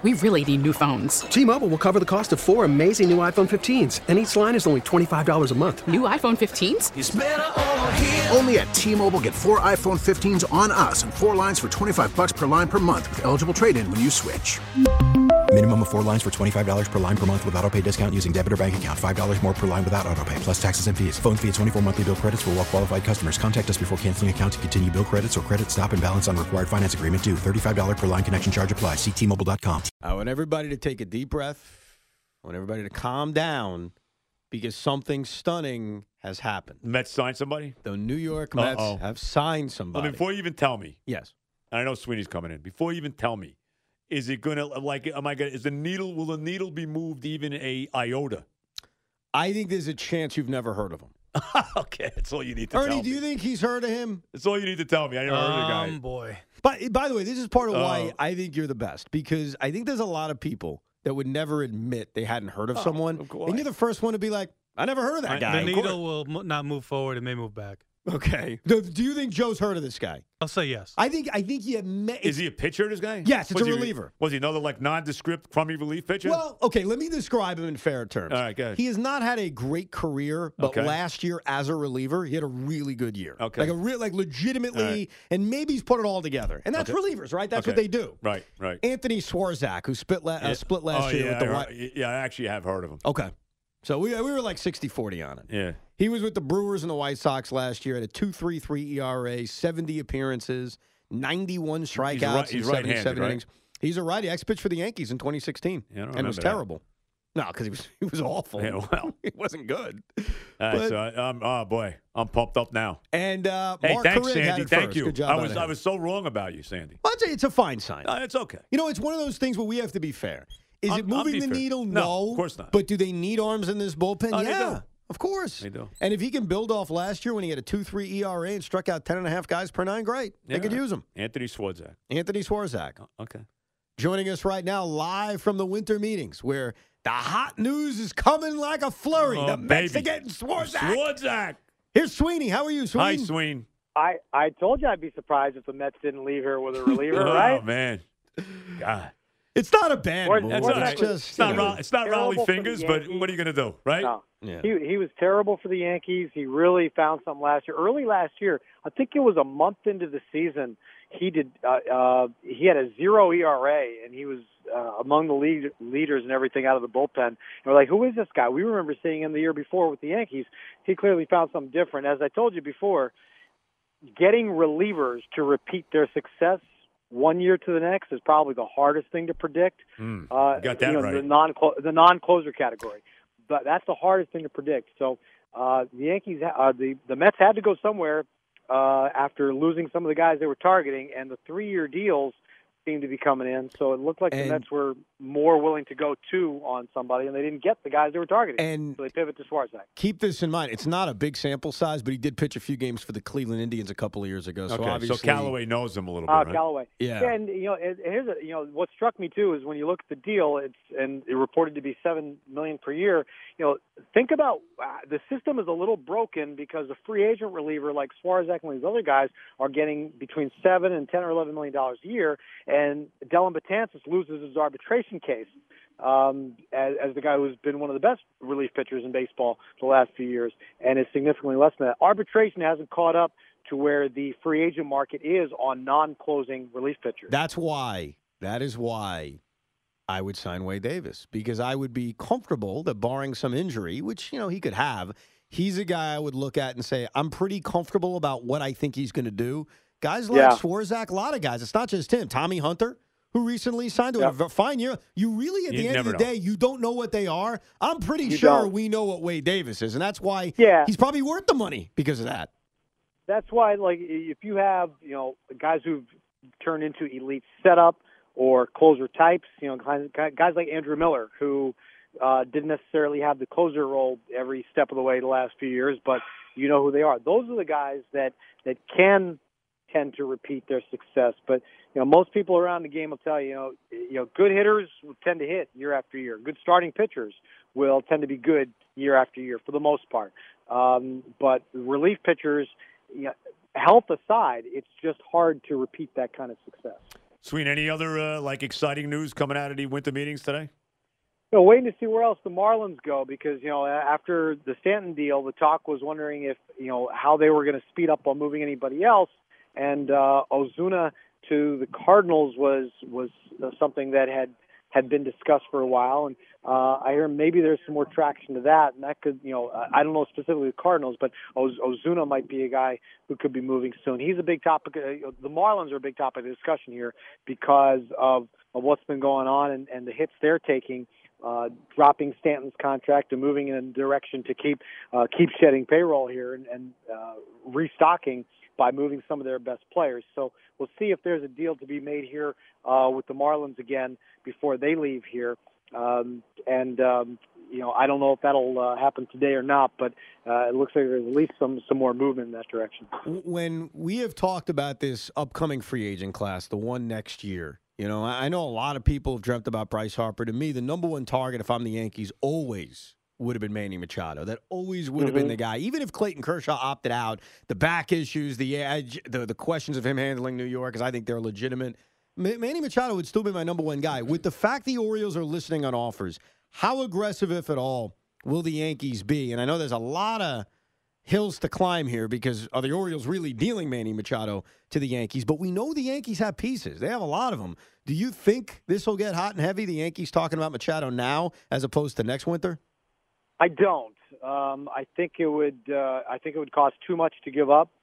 we really need new phones. T-Mobile will cover the cost of 4 amazing new iPhone 15s, and each line is only $25 a month. New iPhone 15s? It's better over here. Only at T-Mobile, get 4 iPhone 15s on us and 4 lines for $25 per line per month with eligible trade-in when you switch. Minimum of 4 lines for $25 per line per month with autopay discount using debit or bank account. $5 more per line without autopay, plus taxes and fees. Phone fee at 24 monthly bill credits for well-qualified customers. Contact us before canceling account to continue bill credits or credit stop and balance on required finance agreement due. $35 per line connection charge applies. See T-Mobile.com. I want everybody to take a deep breath. I want everybody to calm down because something stunning has happened. Mets signed somebody? The New York Mets have signed somebody. Well, before you even tell me. Yes. And I know Sweeney's coming in. Before you even tell me, is it going to, will the needle be moved even a iota? I think there's a chance you've never heard of him. Okay, that's all you need to tell me. Ernie, do you think he's heard of him? That's all you need to tell me. I never heard of the guy. Boy. But by the way, this is part of why I think you're the best, because I think there's a lot of people that would never admit they hadn't heard of someone. Of course. And you're the first one to be like, I never heard of that guy. The needle will not move forward. It may move back. Okay. Do you think Joe's heard of this guy? I'll say yes. I think you met. Is he a pitcher, this guy? Yes, it's a reliever. Was he another nondescript, crummy relief pitcher? Well, okay, let me describe him in fair terms. All right, go ahead. He has not had a great career, but last year as a reliever, he had a really good year. Okay. Legitimately, and maybe he's put it all together. And that's relievers, right? That's what they do. Right. Anthony Swarzak, who split last year with the White. Yeah, I actually have heard of him. Okay. So we were like 60-40 on it. Yeah. He was with the Brewers and the White Sox last year at a 2.33 ERA, 70 appearances, 91 strikeouts in 77 innings. He's a righty. Ex-pitched for the Yankees in 2016 and was terrible. No, because he was awful. Yeah, well. He wasn't good. All right, so I'm pumped up now. And Mark thanks, Carrig Sandy. had it Thank first. you. Good job. I was so wrong about you, Sandy. Well, it's a fine sign. It's okay. It's one of those things where we have to be fair. Is it moving the needle? No, of course not. But do they need arms in this bullpen? Oh, yeah, they do. of course. They do. And if he can build off last year when he had a 2.3 ERA and struck out 10.5 guys per nine, great. Yeah. They could use him. Anthony Swarzak. Okay. Joining us right now live from the winter meetings where the hot news is coming like a flurry. The Mets are getting Swarzak. Here's Sweeney. How are you, Sweeney? Hi, Sweeney. I told you I'd be surprised if the Mets didn't leave here with a reliever, right? Oh, man. God. It's not a bad move. It's not Raleigh fingers, but what are you going to do, right? No. Yeah. He was terrible for the Yankees. He really found something last year. Early last year, I think it was a month into the season, he had a 0 ERA, and he was among the leaders and everything out of the bullpen. And we're like, who is this guy? We remember seeing him the year before with the Yankees. He clearly found something different. As I told you before, getting relievers to repeat their success one year to the next is probably the hardest thing to predict. Got that right. The non-closer category, but that's the hardest thing to predict. So the Yankees, the Mets had to go somewhere after losing some of the guys they were targeting, and the 3-year deals seemed to be coming in. So it looked like the Mets were more willing to go on somebody, and they didn't get the guys they were targeting. So they pivot to Swarzak. Keep this in mind. It's not a big sample size, but he did pitch a few games for the Cleveland Indians a couple of years ago. So obviously, Callaway knows him a little bit, right? Callaway. Yeah. And here's what struck me too is when you look at the deal, it reported to be $7 million per year. Think about the system is a little broken because a free agent reliever like Swarzak and these other guys are getting between $7 and $10 or $11 million a year, and Dellin Betances loses his arbitration case as the guy who's been one of the best relief pitchers in baseball the last few years, and is significantly less than that. Arbitration hasn't caught up to where the free agent market is on non-closing relief pitchers. That is why I would sign Wade Davis, because I would be comfortable that barring some injury, which, he could have, he's a guy I would look at and say, I'm pretty comfortable about what I think he's going to do. Guys like Swarzak, a lot of guys, it's not just him. Tommy Hunter, who recently signed to a fine year. You really, at the end of the day, you don't know what they are. I'm pretty sure we know what Wade Davis is, and that's why he's probably worth the money because of that. That's why, if you have, guys who've turned into elite setup or closer types, guys like Andrew Miller, who didn't necessarily have the closer role every step of the way the last few years, but you know who they are. Those are the guys that can tend to repeat their success. But most people around the game will tell you, good hitters will tend to hit year after year. Good starting pitchers will tend to be good year after year for the most part. But relief pitchers, health aside, it's just hard to repeat that kind of success. Sween, any other exciting news coming out of the winter meetings today? Waiting to see where else the Marlins go because, after the Stanton deal, the talk was wondering if, how they were going to speed up on moving anybody else. And Ozuna to the Cardinals was something that had been discussed for a while. And I hear maybe there's some more traction to that. And that could, I don't know specifically the Cardinals, but Ozuna might be a guy who could be moving soon. He's a big topic. The Marlins are a big topic of discussion here because of what's been going on and the hits they're taking. Dropping Stanton's contract and moving in a direction to keep shedding payroll here and restocking by moving some of their best players. So we'll see if there's a deal to be made here with the Marlins again before they leave here. I don't know if that'll happen today or not, but it looks like there's at least some more movement in that direction. When we have talked about this upcoming free agent class, the one next year, I know a lot of people have dreamt about Bryce Harper. To me, the number one target, if I'm the Yankees, always would have been Manny Machado. That always would have been the guy. Even if Clayton Kershaw opted out, the back issues, the edge, the questions of him handling New York, because I think they're legitimate. Manny Machado would still be my number one guy. With the fact the Orioles are listening on offers, how aggressive, if at all, will the Yankees be? And I know there's a lot of hills to climb here because are the Orioles really dealing Manny Machado to the Yankees? But we know the Yankees have pieces. They have a lot of them. Do you think this will get hot and heavy, the Yankees talking about Machado now as opposed to next winter? I don't. I think it would cost too much to give up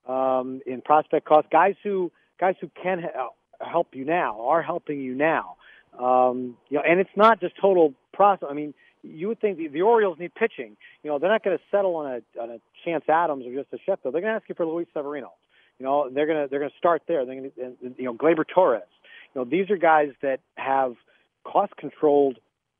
in prospect cost. Guys who can help you now are helping you now. And it's not just total process. I mean, you would think the Orioles need pitching. They're not going to settle on a Chance Adams or just a Sheffield. They're going to ask you for Luis Severino. They're going to start there. They're going to, Gleyber Torres. These are guys that have cost-controlled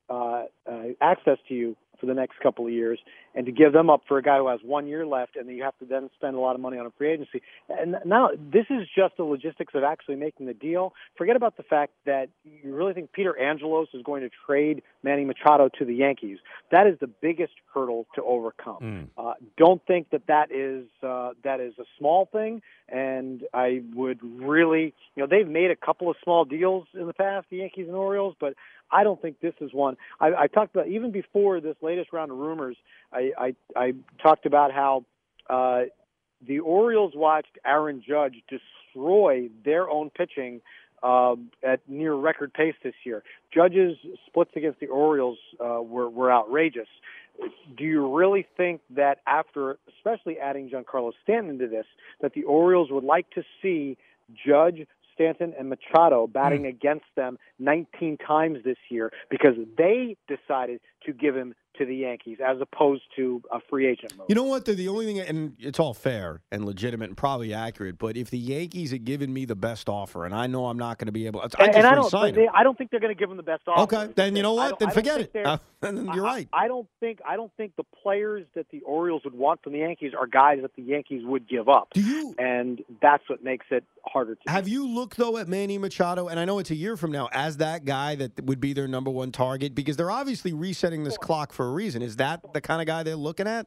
access to you for the next couple of years, and to give them up for a guy who has 1 year left, and then you have to then spend a lot of money on a free agency. And now this is just the logistics of actually making the deal. Forget about the fact that you really think Peter Angelos is going to trade Manny Machado to the Yankees. That is the biggest hurdle to overcome. Don't think that is a small thing, and I would really, they've made a couple of small deals in the past, the Yankees and Orioles, but I don't think this is one. I talked about, even before this latest round of rumors, I talked about how the Orioles watched Aaron Judge destroy their own pitching at near record pace this year. Judge's splits against the Orioles were outrageous. Do you really think that after, especially adding Giancarlo Stanton into this, that the Orioles would like to see Judge, Stanton, and Machado batting against them 19 times this year because they decided to give him to the Yankees as opposed to a free agent move? You know what? They're the only thing, and it's all fair and legitimate and probably accurate, but if the Yankees had given me the best offer, and I know I'm not going to be able to, I don't think they're going to give him the best offer. Okay, then you know what? Then forget it. Then you're right. I don't think the players that the Orioles would want from the Yankees are guys that the Yankees would give up. And that's what makes it harder to Have you looked, though, at Manny Machado, and I know it's a year from now, as that guy that would be their number one target? Because they're obviously resetting this clock for a reason. Is that the kind of guy they're looking at?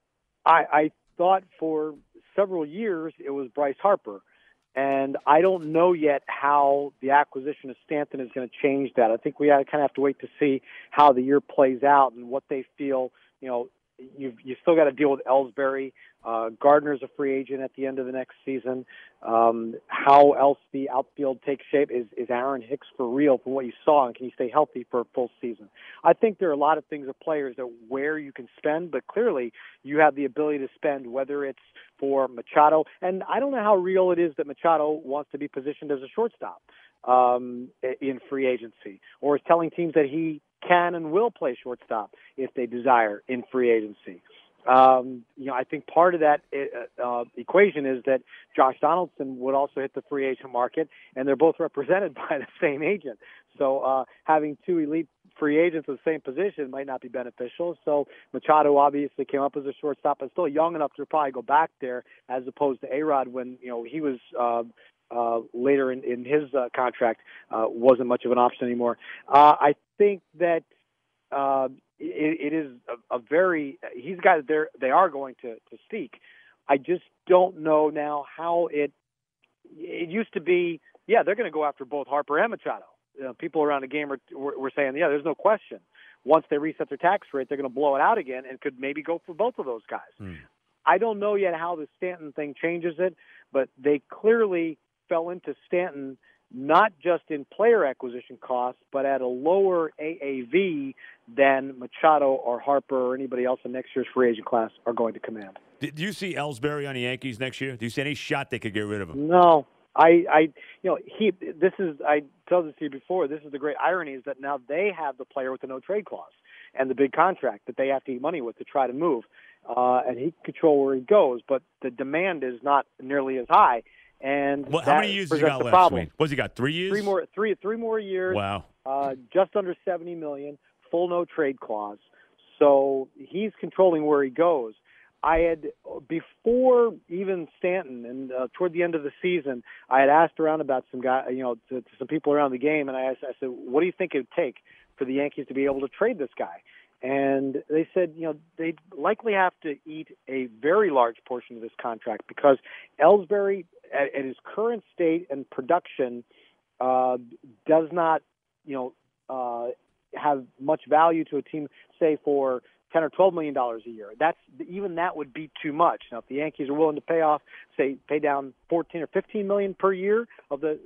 I thought for several years it was Bryce Harper, and I don't know yet how the acquisition of Stanton is going to change that. I think we kind of have to wait to see how the year plays out and what they feel. You still got to deal with Ellsbury. Gardner's a free agent at the end of the next season. How else the outfield takes shape? Is Aaron Hicks for real from what you saw, and can he stay healthy for a full season? I think there are a lot of things of players that where you can spend, but clearly you have the ability to spend, whether it's for Machado. And I don't know how real it is that Machado wants to be positioned as a shortstop in free agency, or is telling teams that he can and will play shortstop if they desire in free agency. I think part of that equation is that Josh Donaldson would also hit the free agent market, and they're both represented by the same agent. So having two elite free agents in the same position might not be beneficial. So Machado obviously came up as a shortstop, but still young enough to probably go back there, as opposed to A-Rod when he was later in his contract wasn't much of an option anymore. I think that it is a very he's a guy that they are going to seek. I just don't know now how it used to be yeah, they're going to go after both Harper and Machado. People around the game were saying, yeah, there's no question. Once they reset their tax rate, they're going to blow it out again and could maybe go for both of those guys. I don't know yet how the Stanton thing changes it, but they clearly fell into Stanton not just in player acquisition costs, but at a lower AAV than Machado or Harper or anybody else in next year's free agent class are going to command. Do you see Ellsbury on the Yankees next year? Do you see any shot they could get rid of him? No. I told this to you before, this is the great irony is that now they have the player with the no trade clause and the big contract that they have to eat money with to try to move. And he can control where he goes, but the demand is not nearly as high. And how many years has he got left? Problem. What's he got? 3 years? Three more years. Wow. Just under $70 million, full no trade clause. So he's controlling where he goes. I had, before even Stanton, and toward the end of the season, I had asked around about some guy, to some people around the game, and I said, what do you think it would take for the Yankees to be able to trade this guy? And they said, they'd likely have to eat a very large portion of this contract because Ellsbury, at his current state and production, does not, have much value to a team, say, for $10 or $12 million a year. Even that would be too much. Now, if the Yankees are willing to pay down $14 or $15 million per year of the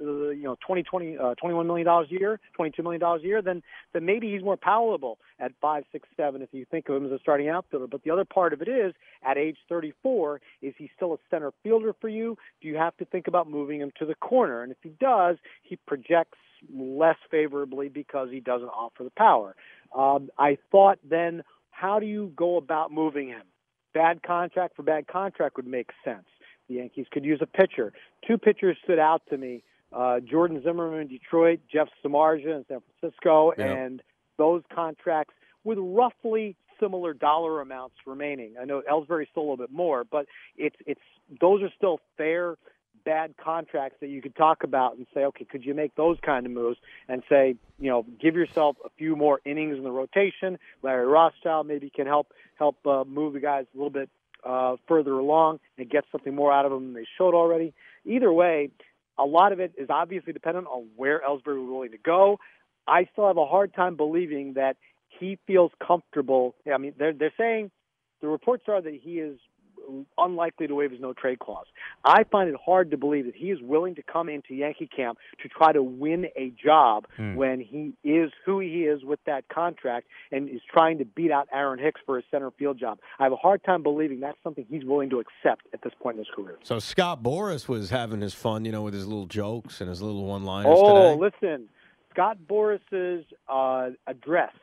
$21 million a year, $22 million a year, then maybe he's more palatable at 5, 6, 7 if you think of him as a starting outfielder. But the other part of it is, at age 34, is he still a center fielder for you? Do you have to think about moving him to the corner? And if he does, he projects less favorably because he doesn't offer the power. I thought then, how do you go about moving him? Bad contract for bad contract would make sense. The Yankees could use a pitcher. 2 pitchers stood out to me, Jordan Zimmerman in Detroit, Jeff Samardzija in San Francisco, and those contracts with roughly similar dollar amounts remaining. I know Ellsbury's still a little bit more, but it's those are still fair bad contracts that you could talk about and say, okay, could you make those kind of moves and say, give yourself a few more innings in the rotation. Larry Rothschild maybe can help move the guys a little bit further along and get something more out of them than they showed already. Either way, a lot of it is obviously dependent on where Ellsbury was willing to go. I still have a hard time believing that he feels comfortable. I mean, they're saying the reports are that he is unlikely to waive his no-trade clause. I find it hard to believe that he is willing to come into Yankee camp to try to win a job when he is who he is with that contract and is trying to beat out Aaron Hicks for his center field job. I have a hard time believing that's something he's willing to accept at this point in his career. So Scott Boras was having his fun, with his little jokes and his little one-liners today. Oh, listen, Scott Boras's address,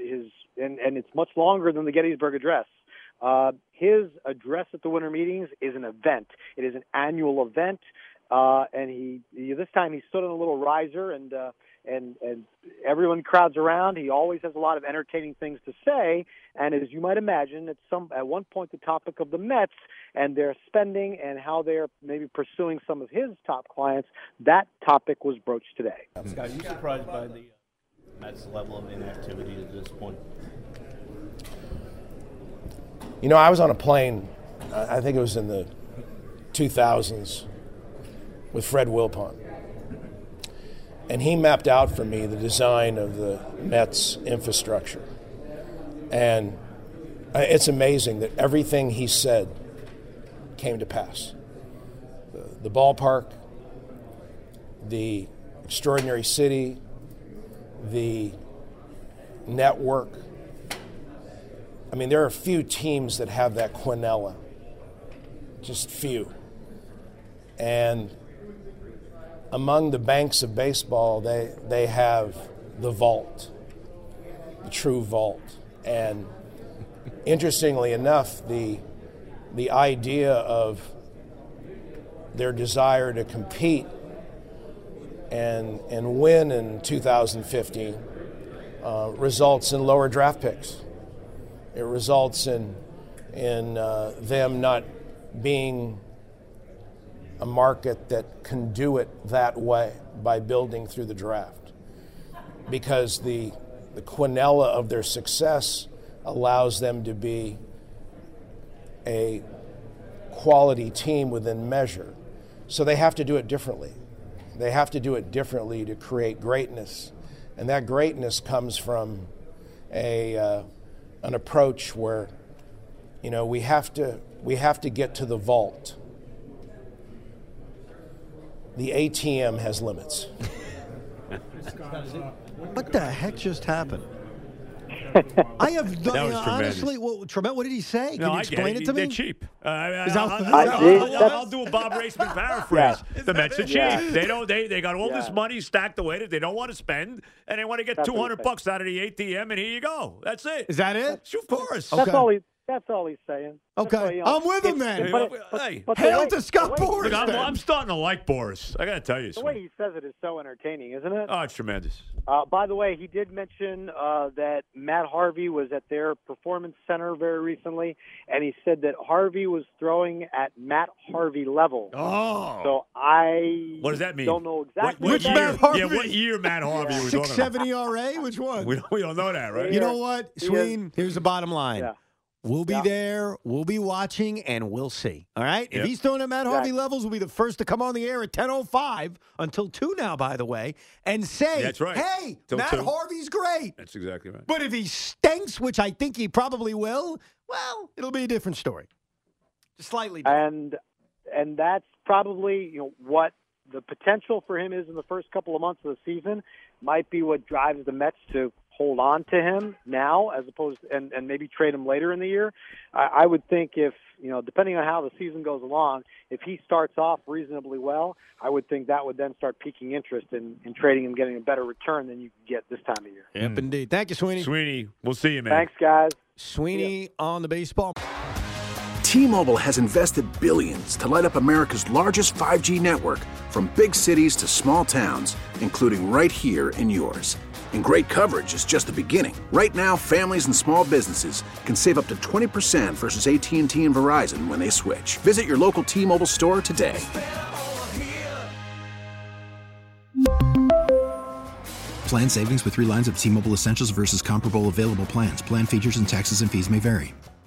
and it's much longer than the Gettysburg Address. His address at the winter meetings is an event. It is an annual event, and this time he stood on a little riser, and everyone crowds around. He always has a lot of entertaining things to say, and as you might imagine, at one point the topic of the Mets and their spending and how they're maybe pursuing some of his top clients, that topic was broached today. Scott, are you surprised by the Mets' level of inactivity at this point? I was on a plane, I think it was in the 2000s, with Fred Wilpon. And he mapped out for me the design of the Mets infrastructure. And it's amazing that everything he said came to pass. The ballpark, the extraordinary city, the network. I mean, there are a few teams that have that quinella, just few. And among the banks of baseball, they have the vault, the true vault. And interestingly enough, the idea of their desire to compete and win in 2015 results in lower draft picks. It results in them not being a market that can do it that way by building through the draft, because the quinella of their success allows them to be a quality team within measure. So they have to do it differently. They have to do it differently to create greatness. And that greatness comes from an approach where, we have to get to the vault. The ATM has limits. What the heck just happened? I have done, honestly. What did he say? No, Can you explain it to me? They're cheap. I'll I'll do a Bob Raceman paraphrase. The Mets are cheap. They don't. They got all this money stacked away that they don't want to spend, and they want to get $200 out of the ATM, and here you go. That's it. Is that it? Of course. That's all he's saying. Okay. I'm with him, man. But Hail to Scott Boras. Look, I'm starting to like Boras. I got to tell you The something. way he says it is so entertaining, isn't it? Oh, it's tremendous. By the way, he did mention that Matt Harvey was at their performance center very recently, and he said that Harvey was throwing at Matt Harvey level. Oh. So what does that mean? Don't know exactly. Which Matt Harvey? Yeah, what year Matt Harvey was talking about? 6.7 ERA? Which one? We don't know that, right? You know what, Sween? Here's the bottom line. Yeah. We'll be there, we'll be watching, and we'll see. All right? Yep. If he's throwing at Matt Harvey levels, we'll be the first to come on the air at 10:05 until 2 now, by the way, and say, That's right. hey, Till Matt 2. Harvey's great. That's exactly right. But if he stinks, which I think he probably will, well, it'll be a different story. Just slightly different. And that's probably what the potential for him is in the first couple of months of the season might be what drives the Mets to hold on to him now as opposed to, and maybe trade him later in the year. I would think if, depending on how the season goes along, if he starts off reasonably well, I would think that would then start piquing interest in trading him, getting a better return than you can get this time of year. Yep, indeed. Thank you, Sweeney. Sweeney, we'll see you, man. Thanks, guys. Sweeney on the baseball. T-Mobile has invested billions to light up America's largest 5G network, from big cities to small towns, including right here in yours. And great coverage is just the beginning. Right now, families and small businesses can save up to 20% versus AT&T and Verizon when they switch. Visit your local T-Mobile store today. Plan savings with 3 lines of T-Mobile Essentials versus comparable available plans. Plan features and taxes and fees may vary.